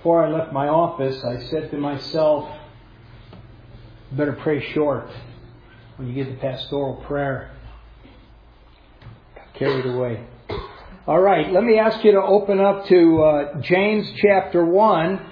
Before I left my office, I said to myself, better pray short when you get the pastoral prayer. Got carried away. All right, let me ask you to open up to James chapter 1.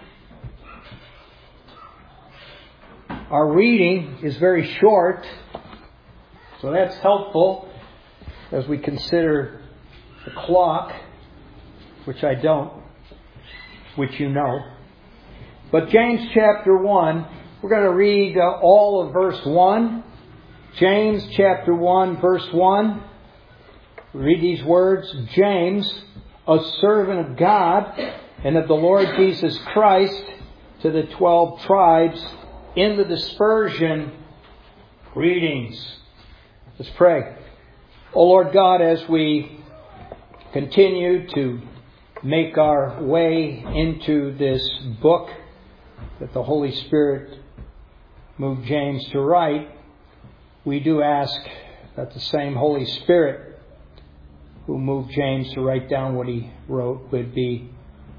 Our reading is very short, so that's helpful as we consider the clock, which I don't, which you know. But James chapter 1, we're going to read all of verse 1. James chapter 1, verse 1. Read these words. James, a servant of God and of the Lord Jesus Christ, to the 12 tribes in the dispersion, greetings. Let's pray. O Lord God, as we continue to make our way into this book that the Holy Spirit moved James to write, we do ask that the same Holy Spirit who moved James to write down what he wrote would be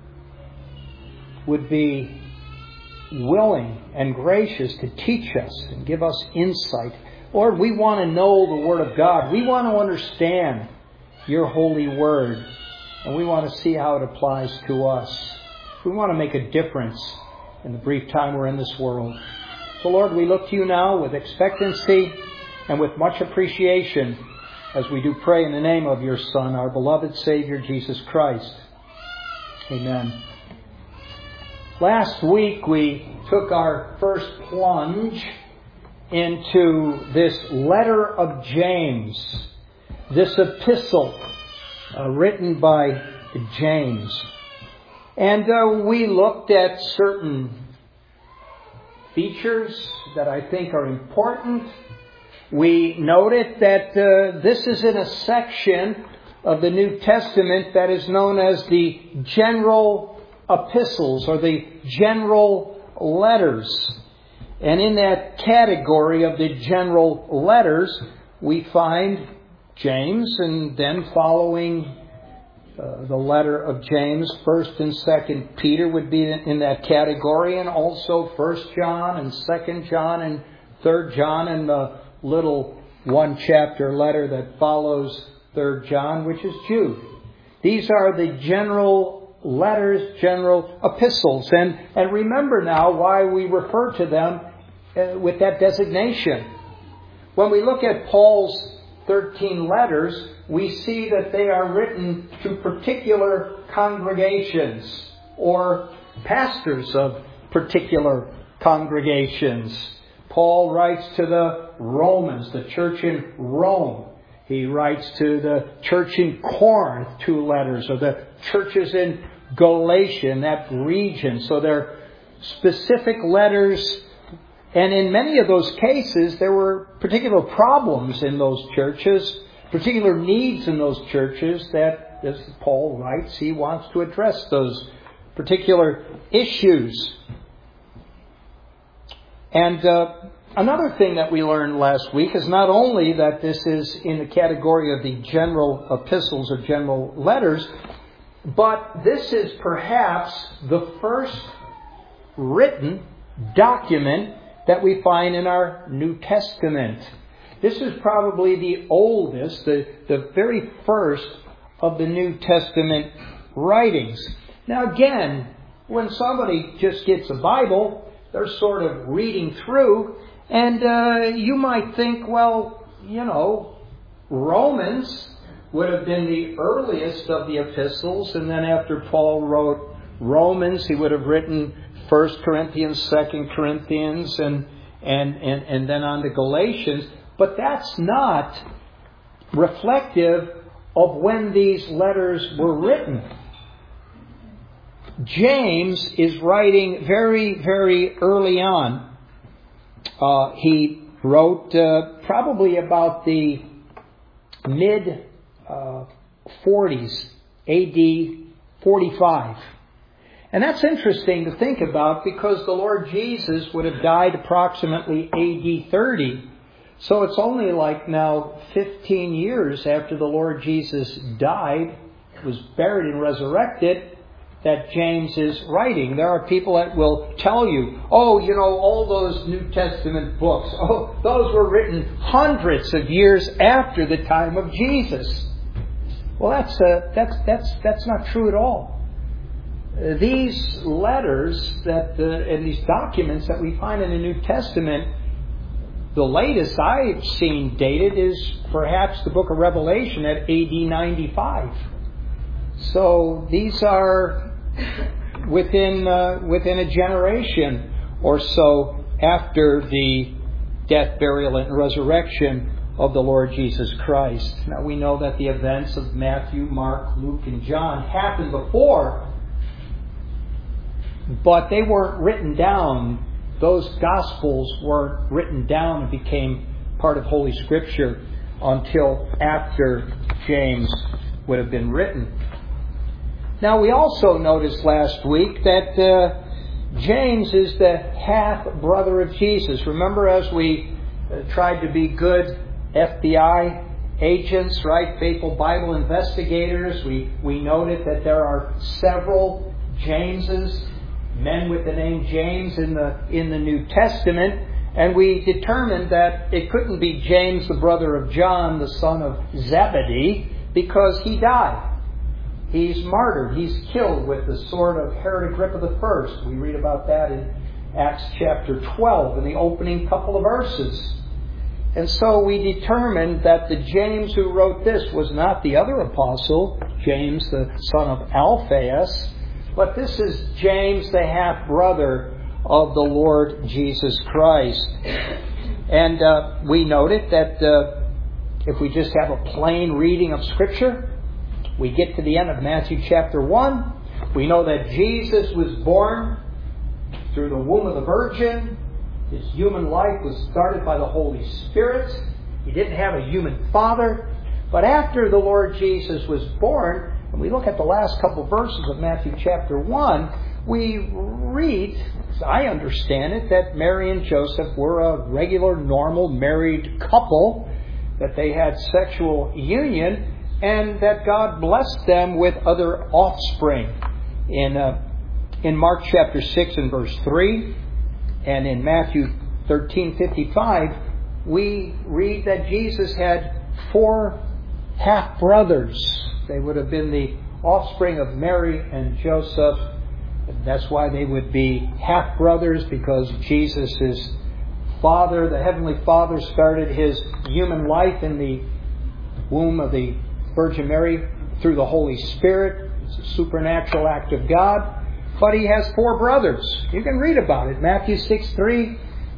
willing and gracious to teach us and give us insight. Lord, we want to know the Word of God. We want to understand your holy Word. And we want to see how it applies to us. We want to make a difference in the brief time we're in this world. So Lord, we look to you now with expectancy and with much appreciation as we do pray in the name of your Son, our beloved Savior, Jesus Christ. Amen. Last week we took our first plunge into this letter of James, this epistle written by James. And we looked at certain features that I think are important. We noted that this is in a section of the New Testament that is known as the general epistles or the general letters. And in that category of the general letters, we find James, and then following the letter of James, 1st and 2nd Peter would be in that category, and also 1st John and 2nd John and 3rd John, and the little one-chapter letter that follows 3rd John, which is Jude. These are the general letters, general epistles. And remember now why we refer to them with that designation. When we look at Paul's 13 letters, we see that they are written to particular congregations or pastors of particular congregations. Paul writes to the Romans, the church in Rome. He writes to the church in Corinth 2 letters, or the churches in Galatia, in that region. So they're specific letters. And in many of those cases, there were particular problems in those churches, particular needs in those churches that, as Paul writes, he wants to address those particular issues. And another thing that we learned last week is not only that this is in the category of the general epistles or general letters, but this is perhaps the first written document that we find in our New Testament. This is probably the oldest, the very first of the New Testament writings. Now again, when somebody just gets a Bible, they're sort of reading through, and you might think, well, Romans would have been the earliest of the epistles, and then after Paul wrote Romans, he would have written 1 Corinthians, 2 Corinthians, and then on to Galatians. But that's not reflective of when these letters were written. James is writing very, very early on. He wrote probably about the mid-40s, AD 45. And that's interesting to think about because the Lord Jesus would have died approximately AD 30. So it's only like now 15 years after the Lord Jesus died, was buried and resurrected. that James is writing. There are people that will tell you, all those New Testament books, those were written hundreds of years after the time of Jesus. Well, that's not true at all. These letters and these documents that we find in the New Testament, the latest I've seen dated is perhaps the book of Revelation at AD 95. So these are within a generation or so after the death, burial, and resurrection of the Lord Jesus Christ. Now we know that the events of Matthew, Mark, Luke, and John happened before, but they weren't written down. Those Gospels weren't written down and became part of Holy Scripture until after James would have been written. Now we also noticed last week that James is the half-brother of Jesus. Remember, as we tried to be good FBI agents, right? Faithful Bible investigators, we noted that there are several Jameses, men with the name James in the New Testament, and we determined that it couldn't be James, the brother of John, the son of Zebedee, because he died. He's martyred. He's killed with the sword of Herod Agrippa I. We read about that in Acts chapter 12 in the opening couple of verses. And so we determined that the James who wrote this was not the other apostle, James the son of Alphaeus, but this is James, the half-brother of the Lord Jesus Christ. And we noted that if we just have a plain reading of Scripture, we get to the end of Matthew chapter 1. We know that Jesus was born through the womb of the Virgin. His human life was started by the Holy Spirit. He didn't have a human father. But after the Lord Jesus was born, and we look at the last couple verses of Matthew chapter 1, we read, as I understand it, that Mary and Joseph were a regular, normal, married couple, that they had sexual union, and that God blessed them with other offspring. In Mark chapter 6 and verse 3, and in Matthew 13:55, we read that Jesus had 4 half-brothers. They would have been the offspring of Mary and Joseph. And that's why they would be half-brothers, because Jesus' Father, the Heavenly Father, started His human life in the womb of the Virgin Mary through the Holy Spirit. It's a supernatural act of God. But He has 4 brothers. You can read about it. Mark 6:3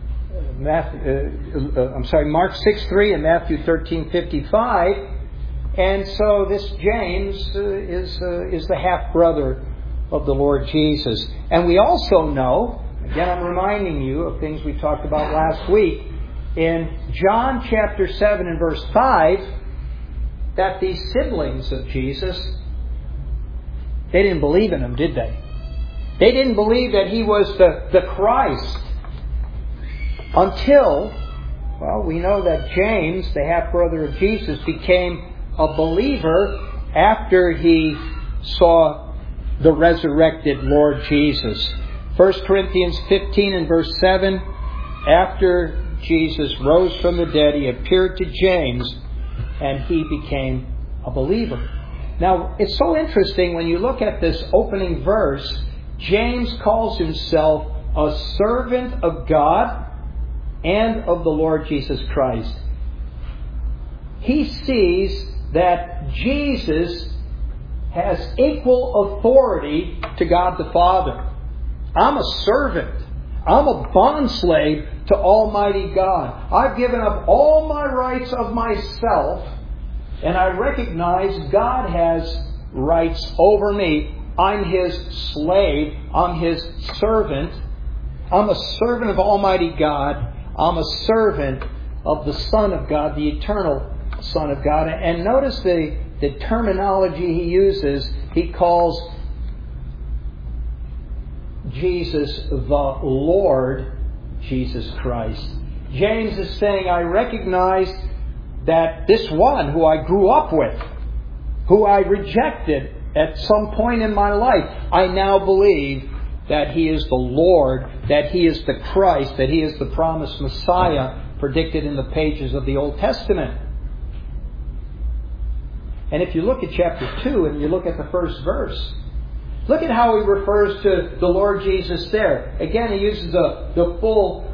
and Matthew 13:55. And so this James is the half-brother of the Lord Jesus. And we also know, again I'm reminding you of things we talked about last week, in John chapter 7 and verse 5, that these siblings of Jesus, they didn't believe in Him, did they? They didn't believe that He was the Christ until, we know that James, the half-brother of Jesus, became a believer after he saw the resurrected Lord Jesus. 1 Corinthians 15 and verse 7, after Jesus rose from the dead, He appeared to James, and he became a believer. Now, it's so interesting when you look at this opening verse. James calls himself a servant of God and of the Lord Jesus Christ. He sees that Jesus has equal authority to God the Father. I'm a servant. I'm a bondslave to Almighty God. I've given up all my rights of myself, and I recognize God has rights over me. I'm His slave. I'm His servant. I'm a servant of Almighty God. I'm a servant of the Son of God, the eternal Son of God. And notice the terminology he uses. He calls Jesus the Lord Jesus Christ. James is saying, I recognize that this one who I grew up with, who I rejected, at some point in my life, I now believe that He is the Lord, that He is the Christ, that He is the promised Messiah predicted in the pages of the Old Testament. And if you look at chapter 2 and you look at the first verse, look at how He refers to the Lord Jesus there. Again, He uses the full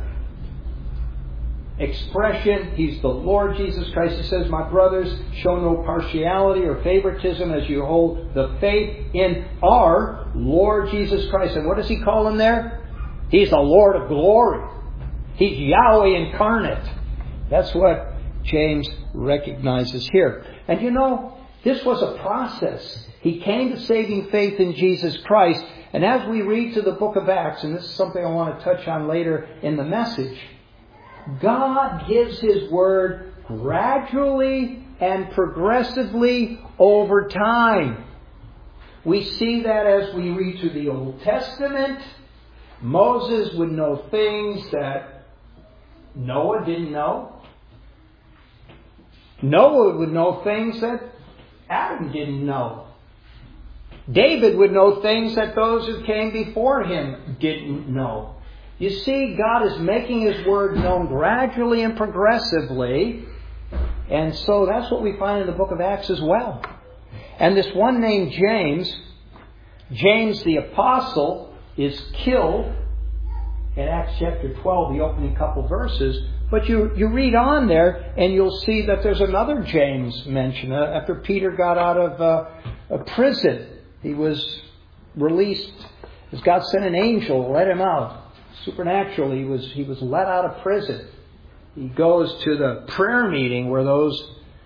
expression. He's the Lord Jesus Christ. He says, "My brothers, show no partiality or favoritism as you hold the faith in our Lord Jesus Christ." And what does He call Him there? He's the Lord of glory. He's Yahweh incarnate. That's what James recognizes here. And you know, this was a process. He came to saving faith in Jesus Christ. And as we read through the book of Acts, and this is something I want to touch on later in the message, God gives His Word gradually and progressively over time. We see that as we read through the Old Testament. Moses would know things that Noah didn't know. Noah would know things that Adam didn't know. David would know things that those who came before him didn't know. You see, God is making His Word known gradually and progressively. And so that's what we find in the book of Acts as well. And this one named James the Apostle, is killed in Acts chapter 12, the opening couple verses. But you read on there and you'll see that there's another James mentioned. After Peter got out of prison, he was released as God sent an angel to let him out. Supernaturally, he was let out of prison. He goes to the prayer meeting where those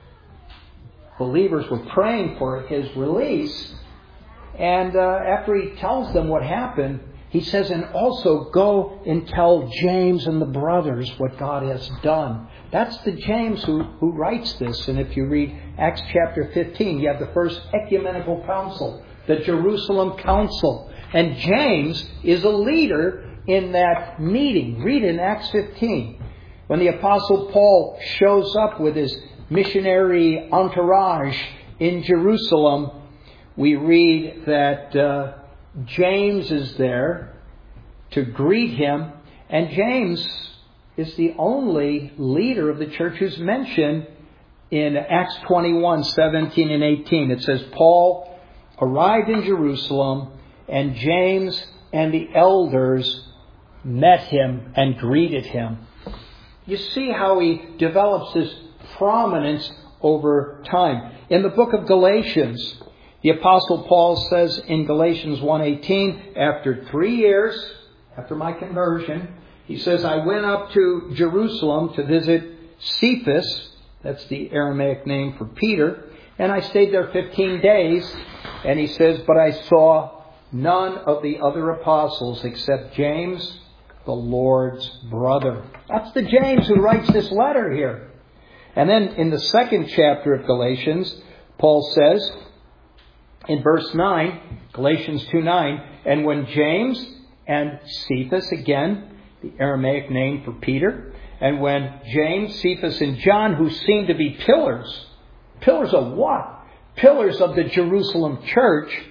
believers were praying for his release. And after he tells them what happened, he says, "And also go and tell James and the brothers what God has done." That's the James who writes this. And if you read Acts chapter 15, you have the first ecumenical council, the Jerusalem Council. And James is a leader in that meeting. Read in Acts 15. When the Apostle Paul shows up with his missionary entourage in Jerusalem, we read that James is there to greet him. And James is the only leader of the church who's mentioned in Acts 21, 17 and 18. It says, "Paul arrived in Jerusalem, and James and the elders met him and greeted him." You see how he develops this prominence over time. In the book of Galatians, the Apostle Paul says in Galatians 1:18, "After 3 years, after my conversion," he says, "I went up to Jerusalem to visit Cephas," that's the Aramaic name for Peter, "and I stayed there 15 days. And he says, "But I saw none of the other apostles except James, the Lord's brother." That's the James who writes this letter here. And then in the second chapter of Galatians, Paul says in verse 9, Galatians 2:9, "And when James and Cephas," again, the Aramaic name for Peter, "and when James, Cephas, and John, who seemed to be pillars of what? Pillars of the Jerusalem church,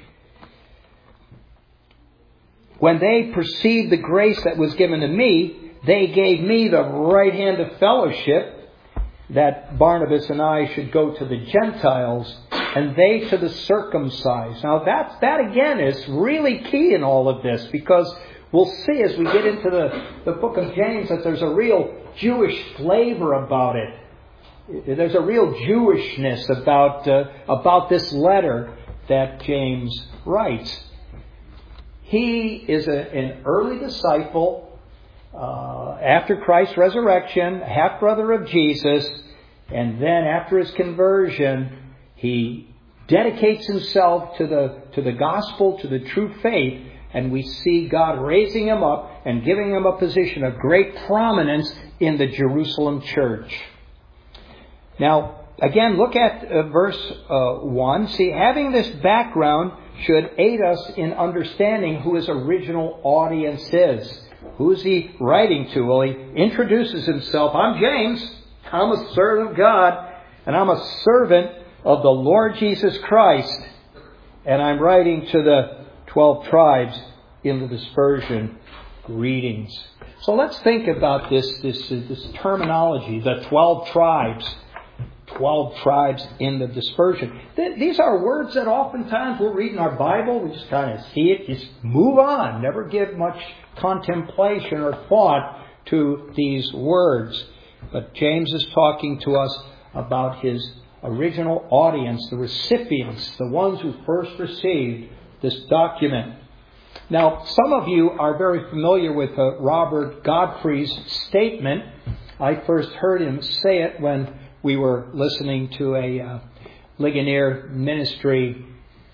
when they perceived the grace that was given to me, they gave me the right hand of fellowship, that Barnabas and I should go to the Gentiles, and they to the circumcised." Now that again is really key in all of this, because we'll see as we get into the book of James that there's a real Jewish flavor about it. There's a real Jewishness about this letter that James writes. He is an early disciple after Christ's resurrection, half-brother of Jesus, and then after his conversion, he dedicates himself to the gospel, to the true faith, and we see God raising him up and giving him a position of great prominence in the Jerusalem church. Now, again, look at verse 1. See, having this background should aid us in understanding who his original audience is. Who is he writing to? Well, he introduces himself. "I'm James. I'm a servant of God, and I'm a servant of the Lord Jesus Christ." And I'm writing to the 12 tribes in the dispersion. Greetings. So let's think about this terminology, the 12 tribes. 12 tribes in the dispersion. These are words that oftentimes we'll read in our Bible. We just kind of see it, just move on. Never give much contemplation or thought to these words. But James is talking to us about his original audience, the recipients, the ones who first received this document. Now, some of you are very familiar with Robert Godfrey's statement. I first heard him say it when we were listening to a Ligonier ministry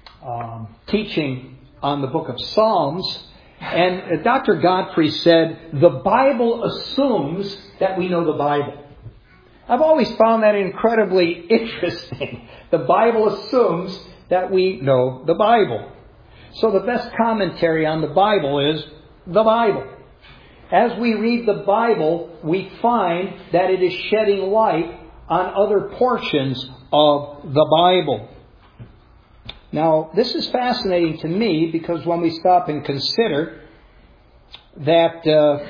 teaching on the book of Psalms. And Dr. Godfrey said, the Bible assumes that we know the Bible. I've always found that incredibly interesting. The Bible assumes that we know the Bible. So the best commentary on the Bible is the Bible. As we read the Bible, we find that it is shedding light on other portions of the Bible. Now, this is fascinating to me because when we stop and consider that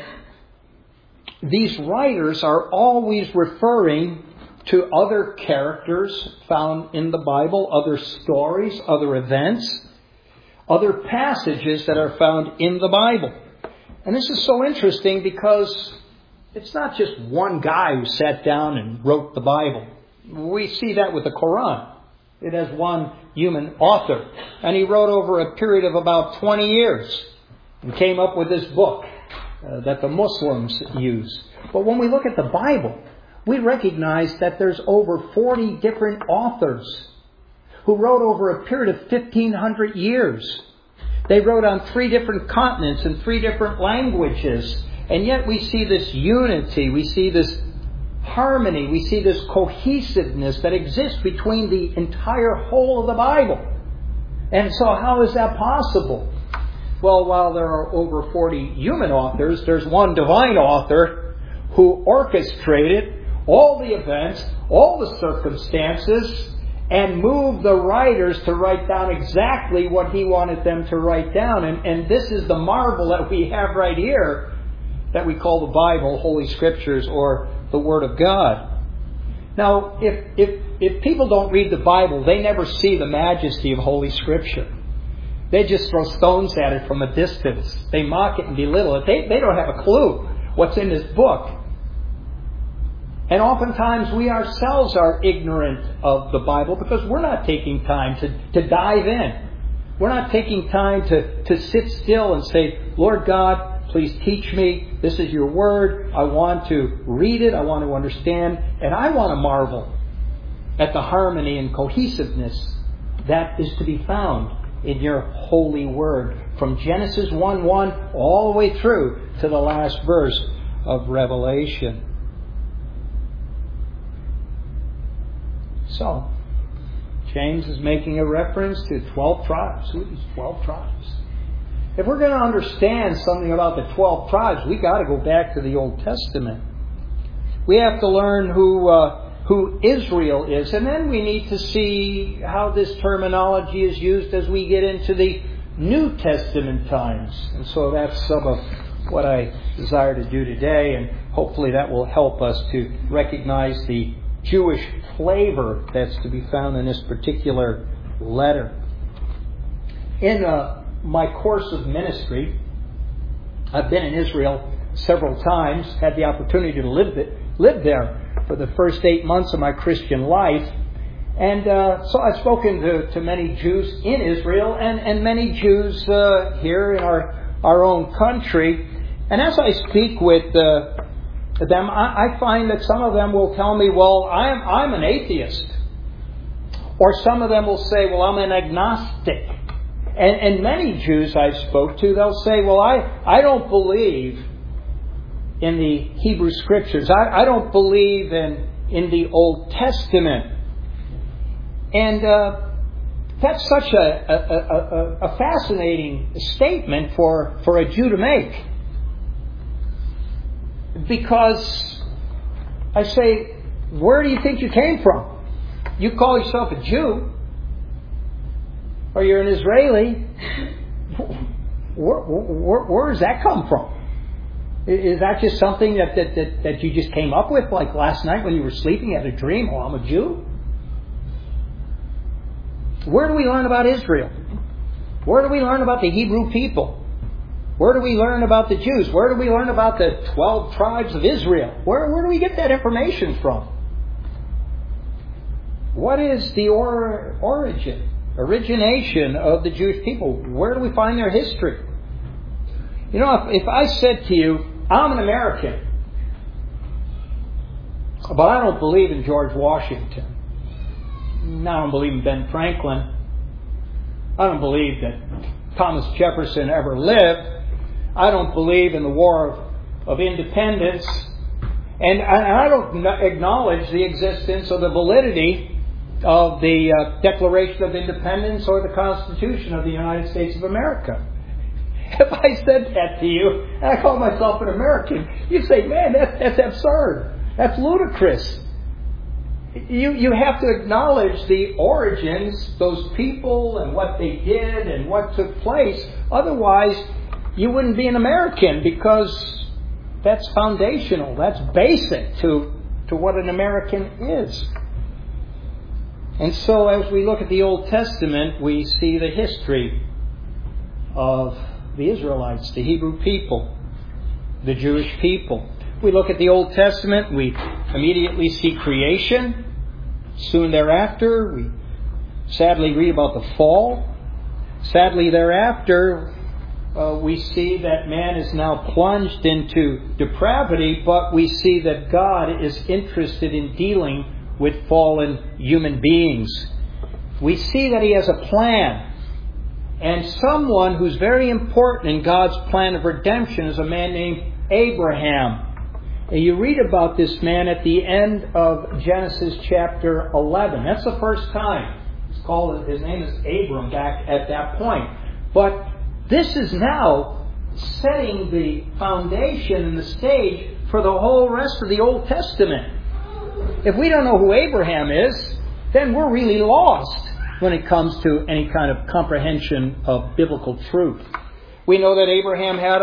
these writers are always referring to other characters found in the Bible, other stories, other events, other passages that are found in the Bible. And this is so interesting because it's not just one guy who sat down and wrote the Bible. We see that with the Quran. It has one human author. And he wrote over a period of about 20 years and came up with this book that the Muslims use. But when we look at the Bible, we recognize that there's over 40 different authors who wrote over a period of 1,500 years. They wrote on 3 different continents and 3 different languages. And yet we see this unity, we see this harmony, we see this cohesiveness that exists between the entire whole of the Bible. And so how is that possible? Well, while there are over 40 human authors, there's one divine author who orchestrated all the events, all the circumstances, and moved the writers to write down exactly what he wanted them to write down. And this is the marvel that we have right here, that we call the Bible, Holy Scriptures, or the Word of God. Now, if people don't read the Bible, they never see the majesty of Holy Scripture. They just throw stones at it from a distance. They mock it and belittle it. They don't have a clue what's in this book. And oftentimes we ourselves are ignorant of the Bible because we're not taking time to dive in. We're not taking time to sit still and say, Lord God, please teach me. This is your word. I want to read it. I want to understand. And I want to marvel at the harmony and cohesiveness that is to be found in your holy word. From Genesis 1:1 all the way through to the last verse of Revelation. So, James is making a reference to 12 tribes. Who are these 12 tribes? If we're going to understand something about the 12 tribes, we've got to go back to the Old Testament. We have to learn who Israel is, and then we need to see how this terminology is used as we get into the New Testament times. And so that's some of what I desire to do today, and hopefully that will help us to recognize the Jewish flavor that's to be found in this particular letter. In my course of ministry, I've been in Israel several times, had the opportunity to live there for the first 8 months of my Christian life. And so I've spoken to many Jews in Israel and many Jews here in our own country. And as I speak with them, I find that some of them will tell me, well, I'm an atheist. Or some of them will say, well, I'm an agnostic. And many Jews I spoke to, they'll say, well, I don't believe in the Hebrew Scriptures. I don't believe in the Old Testament. And that's such a fascinating statement for a Jew to make. Because I say, where do you think you came from? You call yourself a Jew. or you're an Israeli, where does that come from? Is that just something that you just came up with, like last night when you were sleeping, you had a dream, oh, I'm a Jew? Where do we learn about Israel? Where do we learn about the Hebrew people? Where do we learn about the Jews? Where do we learn about the 12 tribes of Israel? Where do we get that information from? What is the origination of the Jewish people? Where do we find their history? You know, if I said to you, I'm an American, but I don't believe in George Washington. I don't believe in Ben Franklin. I don't believe that Thomas Jefferson ever lived. I don't believe in the War of Independence. And I don't acknowledge the existence or the validity of the Declaration of Independence or the Constitution of the United States of America. If I said that to you, and I call myself an American, you'd say, man, that's absurd. That's ludicrous. You have to acknowledge the origins, those people and what they did and what took place. Otherwise, you wouldn't be an American, because that's foundational. That's basic to what an American is. And so as we look at the Old Testament, we see the history of the Israelites, the Hebrew people, the Jewish people. We look at the Old Testament, we immediately see creation. Soon thereafter, we sadly read about the fall. Sadly thereafter, we see that man is now plunged into depravity, but we see that God is interested in dealing with fallen human beings. We see that He has a plan. And someone who's very important in God's plan of redemption is a man named Abraham. And you read about this man at the end of Genesis chapter 11. That's the first time. His name is Abram back at that point. But this is now setting the foundation and the stage for the whole rest of the Old Testament. If we don't know who Abraham is, then we're really lost when it comes to any kind of comprehension of biblical truth. We know that Abraham had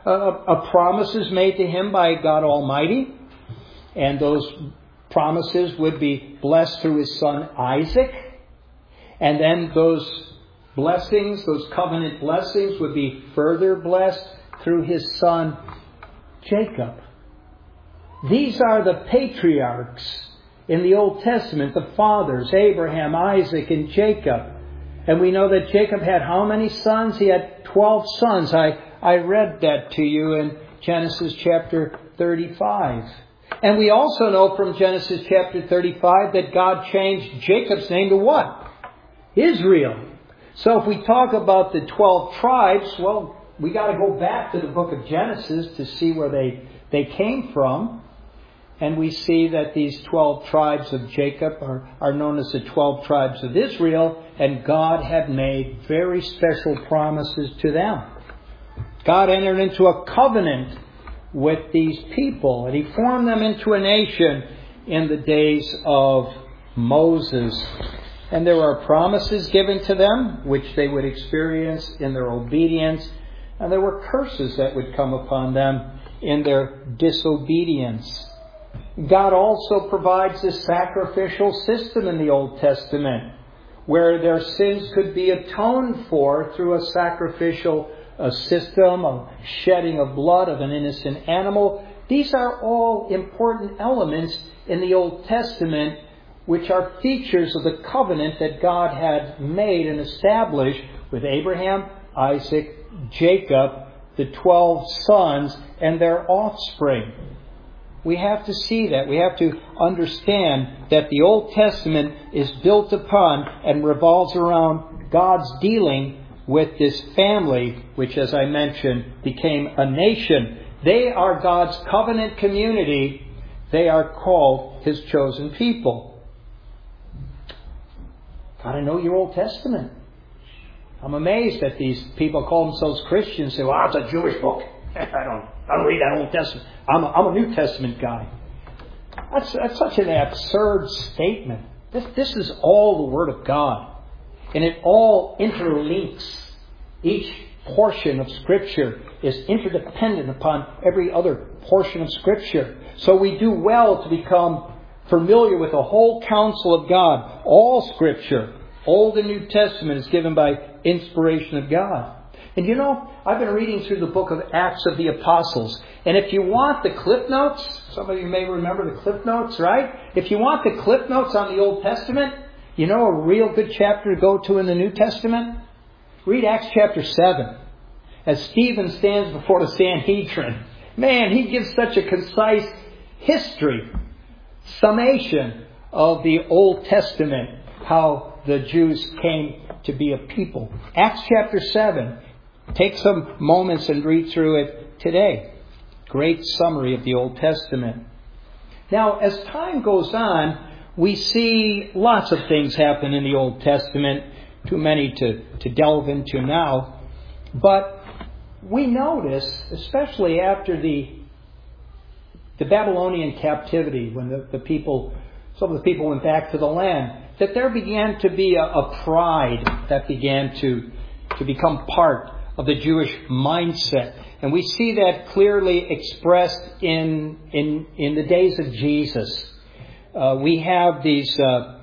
a promises made to him by God Almighty, and those promises would be blessed through his son Isaac, and then those blessings, those covenant blessings, would be further blessed through his son Jacob. These are the patriarchs in the Old Testament, the fathers, Abraham, Isaac, and Jacob. And we know that Jacob had how many sons? He had 12 sons. I read that to you in Genesis chapter 35. And we also know from Genesis chapter 35 that God changed Jacob's name to what? Israel. So if we talk about the 12 tribes, well, we got to go back to the book of Genesis to see where they came from. And we see that these 12 tribes of Jacob are known as the 12 tribes of Israel, and God had made very special promises to them. God entered into a covenant with these people, and He formed them into a nation in the days of Moses. And there were promises given to them, which they would experience in their obedience, and there were curses that would come upon them in their disobedience. God also provides a sacrificial system in the Old Testament where their sins could be atoned for through a sacrificial system of shedding of blood of an innocent animal. These are all important elements in the Old Testament which are features of the covenant that God had made and established with Abraham, Isaac, Jacob, the 12 sons, and their offspring. We have to see that. We have to understand that the Old Testament is built upon and revolves around God's dealing with this family, which, as I mentioned, became a nation. They are God's covenant community. They are called His chosen people. Got to know your Old Testament. I'm amazed that these people call themselves Christians and say, well, it's a Jewish book. I don't read that Old Testament. I'm a New Testament guy. That's such an absurd statement. This is all the Word of God. And it all interlinks. Each portion of Scripture is interdependent upon every other portion of Scripture. So we do well to become familiar with the whole counsel of God. All Scripture, Old and New Testament, is given by inspiration of God. And you know, I've been reading through the book of Acts of the Apostles. And if you want the clip notes, some of you may remember the clip notes, right? If you want the clip notes on the Old Testament, you know a real good chapter to go to in the New Testament? Read Acts chapter 7. As Stephen stands before the Sanhedrin. Man, he gives such a concise history, summation of the Old Testament, how the Jews came to be a people. Acts chapter 7. Take some moments and read through it today. Great summary of the Old Testament. Now, as time goes on, we see lots of things happen in the Old Testament. Too many to delve into now. But we notice, especially after the Babylonian captivity, when some of the people went back to the land, that there began to be a pride that began to become part of the Jewish mindset. And we see that clearly expressed in the days of Jesus. We have these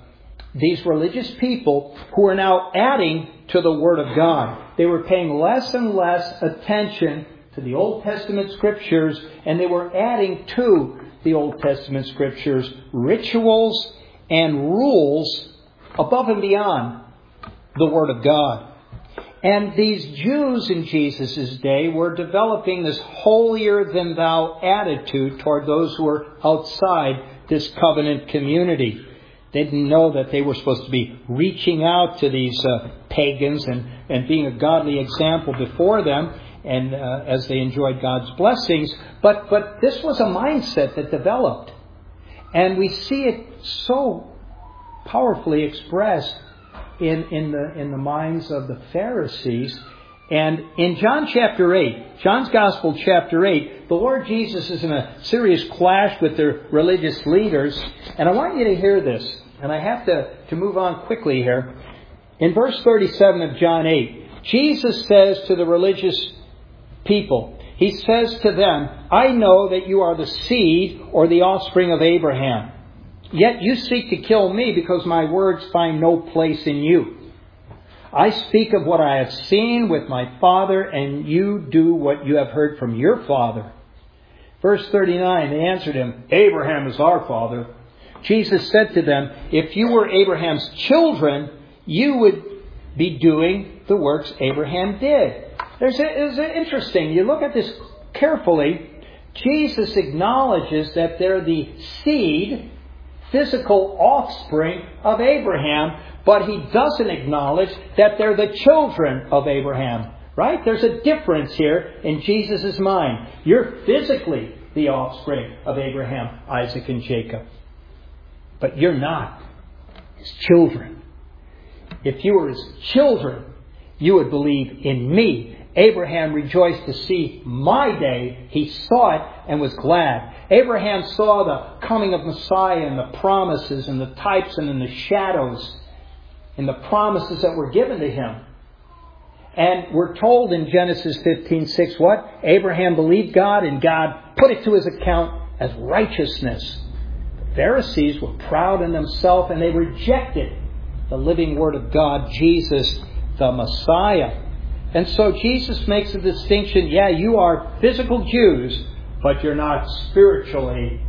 religious people who are now adding to the Word of God. They were paying less and less attention to the Old Testament Scriptures, and they were adding to the Old Testament Scriptures rituals and rules above and beyond the Word of God. And these Jews in Jesus' day were developing this holier-than-thou attitude toward those who were outside this covenant community. They didn't know that they were supposed to be reaching out to these pagans and being a godly example before them, and as they enjoyed God's blessings. But this was a mindset that developed. And we see it so powerfully expressed in the minds of the Pharisees. And in John's Gospel chapter 8, the Lord Jesus is in a serious clash with the religious leaders. And I want you to hear this. And I have to move on quickly here. In verse 37 of John 8, Jesus says to the religious people, He says to them, I know that you are the seed or the offspring of Abraham. Yet you seek to kill me because my words find no place in you. I speak of what I have seen with my Father, and you do what you have heard from your father. Verse 39, they answered him, Abraham is our father. Jesus said to them, if you were Abraham's children, you would be doing the works Abraham did. It's interesting. You look at this carefully. Jesus acknowledges that they're the seed, physical offspring of Abraham, but He doesn't acknowledge that they're the children of Abraham. Right? There's a difference here in Jesus' mind. You're physically the offspring of Abraham, Isaac, and Jacob. But you're not His children. If you were His children, you would believe in me. Abraham rejoiced to see my day. He saw it and was glad. Abraham saw the coming of Messiah and the promises and the types and in the shadows and the promises that were given to him. And we're told in Genesis 15:6 what? Abraham believed God and God put it to his account as righteousness. The Pharisees were proud in themselves and they rejected the living Word of God, Jesus, the Messiah. And so Jesus makes a distinction. Yeah, you are physical Jews, but you're not spiritually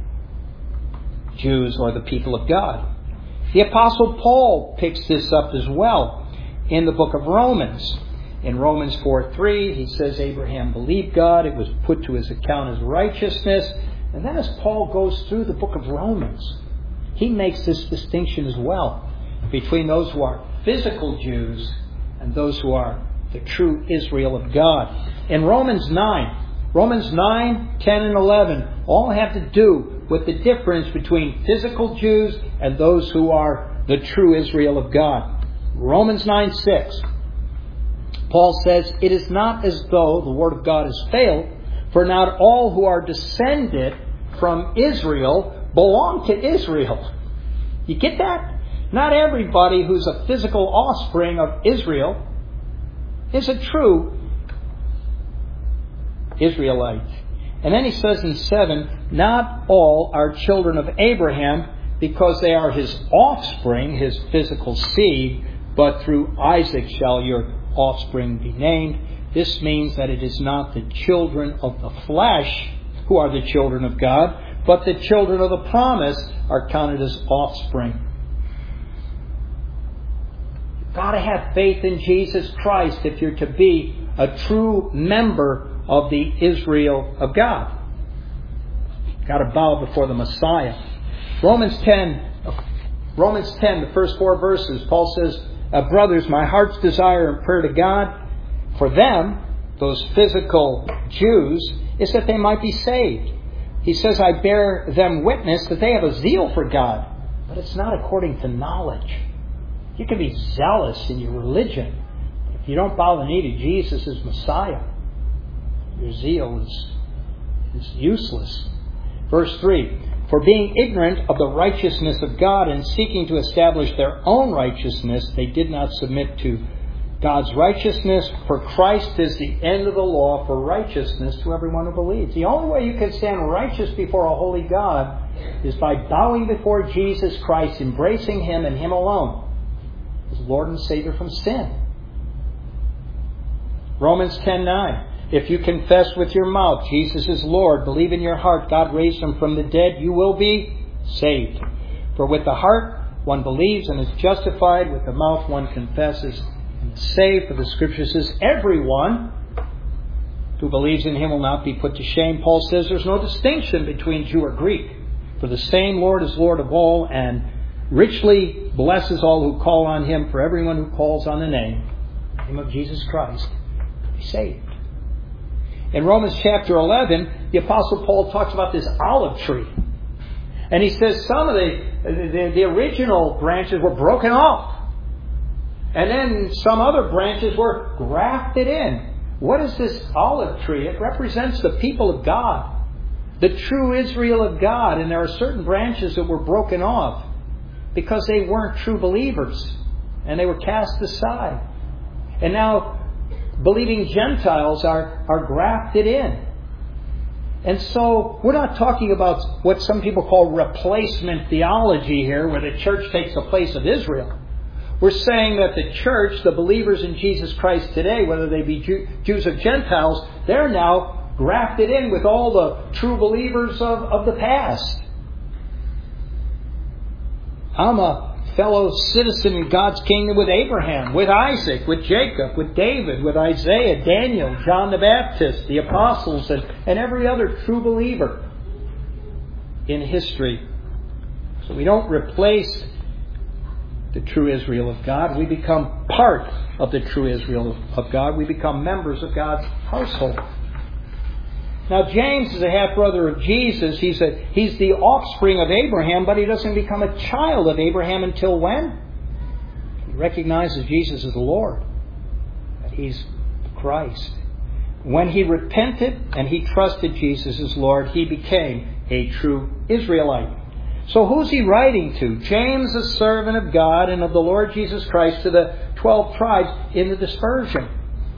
Jews or the people of God. The Apostle Paul picks this up as well in the book of Romans. In Romans 4:3, he says Abraham believed God. It was put to his account as righteousness. And then as Paul goes through the book of Romans, he makes this distinction as well between those who are physical Jews and those who are the true Israel of God. In Romans 9, 10, and 11 all have to do with the difference between physical Jews and those who are the true Israel of God. Romans 9:6, Paul says, it is not as though the Word of God has failed, for not all who are descended from Israel belong to Israel. You get that? Not everybody who's a physical offspring of Israel is a true Israelite. And then he says in 7, not all are children of Abraham because they are his offspring, his physical seed, but through Isaac shall your offspring be named. This means that it is not the children of the flesh who are the children of God, but the children of the promise are counted as offspring. You've got to have faith in Jesus Christ if you're to be a true member of the Israel of God. You've got to bow before the Messiah. Romans 10, the first 4 verses, Paul says, brothers, my heart's desire and prayer to God for them, those physical Jews, is that they might be saved. He says, I bear them witness that they have a zeal for God, but it's not according to knowledge. You can be zealous in your religion, but if you don't bow the knee to Jesus as Messiah, your zeal is useless. Verse 3, for being ignorant of the righteousness of God and seeking to establish their own righteousness, they did not submit to God's righteousness. For Christ is the end of the law for righteousness to everyone who believes. The only way you can stand righteous before a holy God is by bowing before Jesus Christ, embracing Him and Him alone as Lord and Savior from sin. Romans 10:9. If you confess with your mouth Jesus is Lord, believe in your heart God raised Him from the dead, you will be saved. For with the heart one believes and is justified, with the mouth one confesses and is saved. For the Scripture says, everyone who believes in Him will not be put to shame. Paul says there's no distinction between Jew or Greek, for the same Lord is Lord of all and richly blesses all who call on Him. For everyone who calls on the name of Jesus Christ will be saved. In Romans chapter 11, the Apostle Paul talks about this olive tree. And he says some of the original branches were broken off. And then some other branches were grafted in. What is this olive tree? It represents the people of God, the true Israel of God. And there are certain branches that were broken off because they weren't true believers. And they were cast aside. And now believing Gentiles are grafted in. And so we're not talking about what some people call replacement theology here, where the church takes the place of Israel. We're saying that the church, the believers in Jesus Christ today, whether they be Jews or Gentiles, they're now grafted in with all the true believers of the past. I'm a fellow citizen in God's kingdom with Abraham, with Isaac, with Jacob, with David, with Isaiah, Daniel, John the Baptist, the apostles, and every other true believer in history. So we don't replace the true Israel of God. We become part of the true Israel of God. We become members of God's household. Now, James is a half-brother of Jesus. He's the offspring of Abraham, but he doesn't become a child of Abraham until when? He recognizes Jesus as the Lord, that He's Christ. When he repented and he trusted Jesus as Lord, he became a true Israelite. So who's he writing to? James, a servant of God and of the Lord Jesus Christ, to the 12 tribes in the dispersion.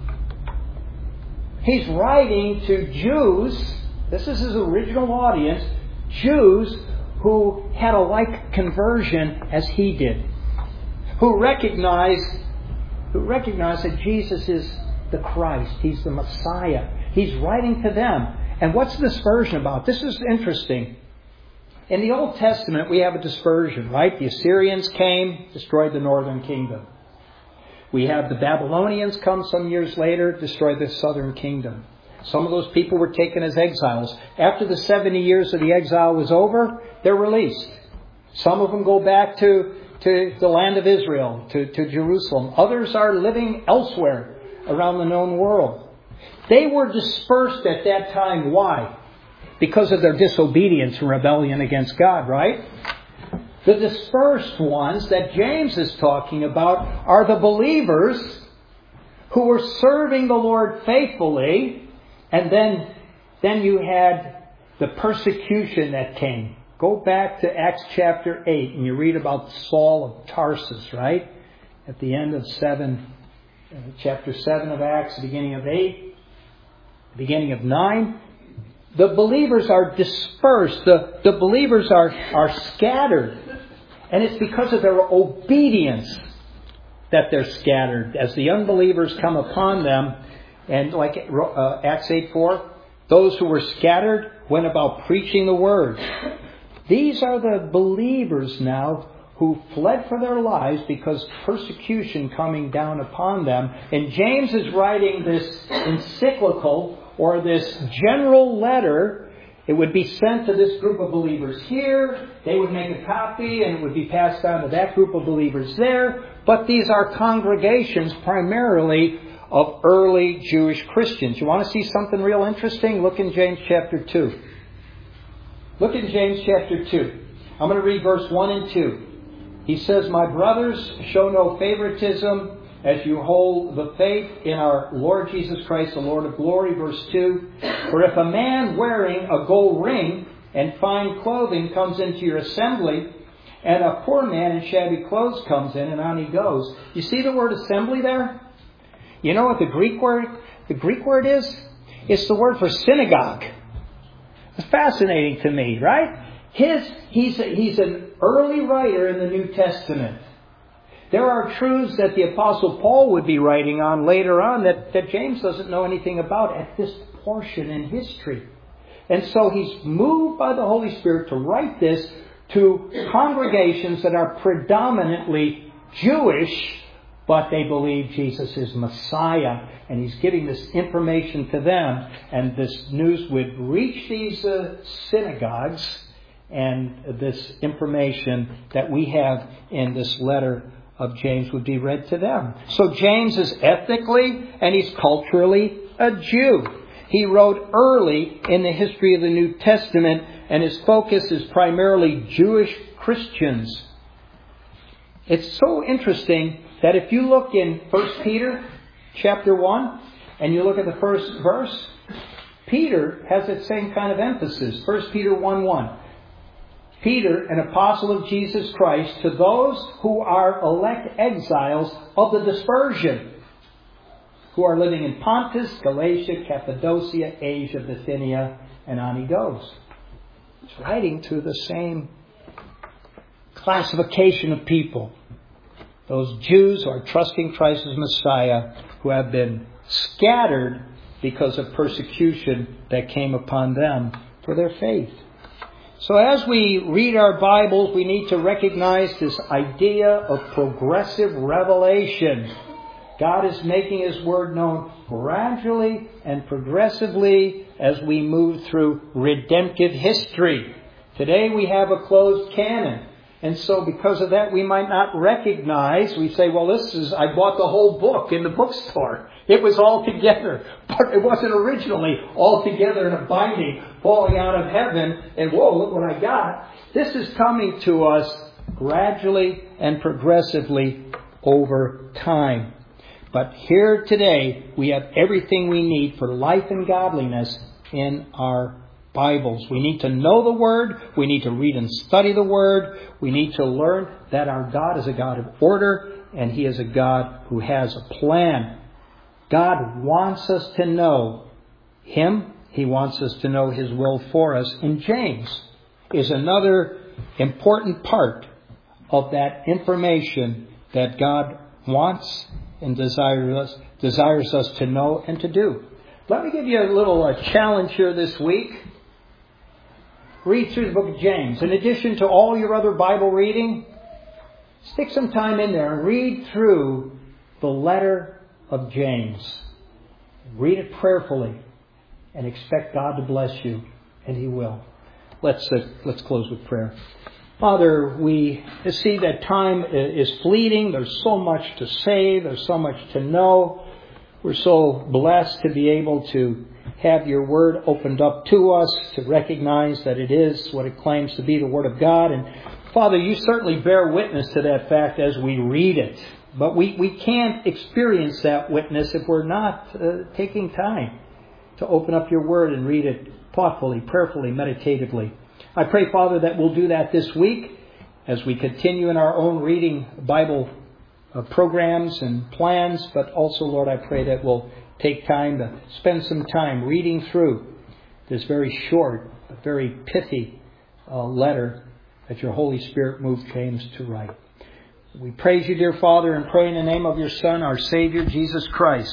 He's writing to Jews, this is his original audience, Jews who had a like conversion as he did, who recognize that Jesus is the Christ, He's the Messiah. He's writing to them. And what's the dispersion about? This is interesting. In the Old Testament, we have a dispersion, right? The Assyrians came, destroyed the northern kingdom. We have the Babylonians come some years later, destroy the southern kingdom. Some of those people were taken as exiles. After the 70 years of the exile was over, they're released. Some of them go back to the land of Israel, to Jerusalem. Others are living elsewhere around the known world. They were dispersed at that time. Why? Because of their disobedience and rebellion against God, right? The dispersed ones that James is talking about are the believers who were serving the Lord faithfully, and then you had the persecution that came. go back to Acts chapter 8 and you read about Saul of Tarsus, right? At the end of chapter 7 of Acts, the beginning of 8, the beginning of 9. The believers are dispersed. The believers are scattered. And it's because of their obedience that they're scattered. As the unbelievers come upon them, and like Acts 8:4, those who were scattered went about preaching the word. These are the believers now who fled for their lives because persecution coming down upon them. And James is writing this encyclical or this general letter. It would be sent to this group of believers here. They would make a copy and it would be passed on to that group of believers there. But these are congregations primarily of early Jewish Christians. You want to see something real interesting? Look in James chapter 2. Look in James chapter 2. I'm going to read verse 1 and 2. He says, "My brothers, show no favoritism as you hold the faith in our Lord Jesus Christ, the Lord of glory." Verse 2, "For if a man wearing a gold ring and fine clothing comes into your assembly, and a poor man in shabby clothes comes in," and on he goes. You see the word assembly there? You know what the Greek word is? It's the word for synagogue. It's fascinating to me, right? He's an early writer in the New Testament. There are truths that the Apostle Paul would be writing on later on that James doesn't know anything about at this portion in history. And so he's moved by the Holy Spirit to write this to congregations that are predominantly Jewish, but they believe Jesus is Messiah. And he's giving this information to them. And this news would reach these synagogues. And this information that we have in this letter of James would be read to them. So James is ethnically and he's culturally a Jew. He wrote early in the history of the New Testament, and his focus is primarily Jewish Christians. It's so interesting that if you look in 1 Peter chapter 1 and you look at the first verse, Peter has that same kind of emphasis. 1 Peter 1:1. "Peter, an apostle of Jesus Christ, to those who are elect exiles of the dispersion, who are living in Pontus, Galatia, Cappadocia, Asia, Bithynia," and on he goes. He's writing to the same classification of people. Those Jews who are trusting Christ as Messiah, who have been scattered because of persecution that came upon them for their faith. So as we read our Bibles, we need to recognize this idea of progressive revelation. God is making His Word known gradually and progressively as we move through redemptive history. Today we have a closed canon. And so because of that, we might not recognize, we say, well, I bought the whole book in the bookstore. It was all together. But it wasn't originally all together in a binding, falling out of heaven, and whoa, look what I got. This is coming to us gradually and progressively over time. But here today, we have everything we need for life and godliness in our Bibles. We need to know the Word. We need to read and study the Word. We need to learn that our God is a God of order, and He is a God who has a plan. God wants us to know Him. He wants us to know His will for us. And James is another important part of that information that God wants and desires us to know and to do. Let me give you a little challenge here this week. Read through the book of James. In addition to all your other Bible reading, stick some time in there and read through the letter of James. Read it prayerfully and expect God to bless you, and He will. Let's close with prayer. Father, we see that time is fleeting. There's so much to say. There's so much to know. We're so blessed to be able to have your Word opened up to us, to recognize that it is what it claims to be, the Word of God. And Father, you certainly bear witness to that fact as we read it. But we can't experience that witness if we're not taking time to open up your Word and read it thoughtfully, prayerfully, meditatively. I pray, Father, that we'll do that this week as we continue in our own reading Bible programs and plans. But also, Lord, I pray that we'll take time to spend some time reading through this very short, but very pithy letter that your Holy Spirit moved James to write. We praise you, dear Father, and pray in the name of your Son, our Savior, Jesus Christ.